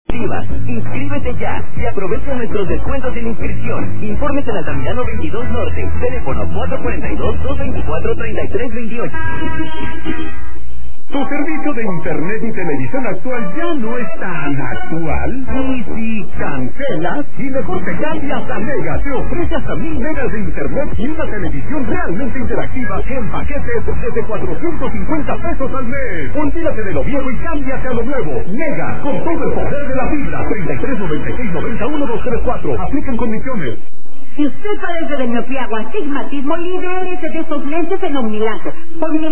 Inscríbete ya y aprovecha nuestros descuentos en inscripción. Informes en Altamirano 22 Norte. Teléfono 442-224-3328. ¿Tu servicio de internet y televisión actual ya no es tan actual? Y si cancelas, y mejor te cambias a Mega, te ofrece hasta 1000 megas de internet y una televisión realmente interactiva en paquetes desde 450 pesos al mes. Olvídate de lo viejo y cámbiate a lo nuevo. Mega, con todo el poder de la fibra. 33 96 90 1234. Aplican condiciones. Si usted padece de miopía o astigmatismo, libérese de esos lentes en Omnilac.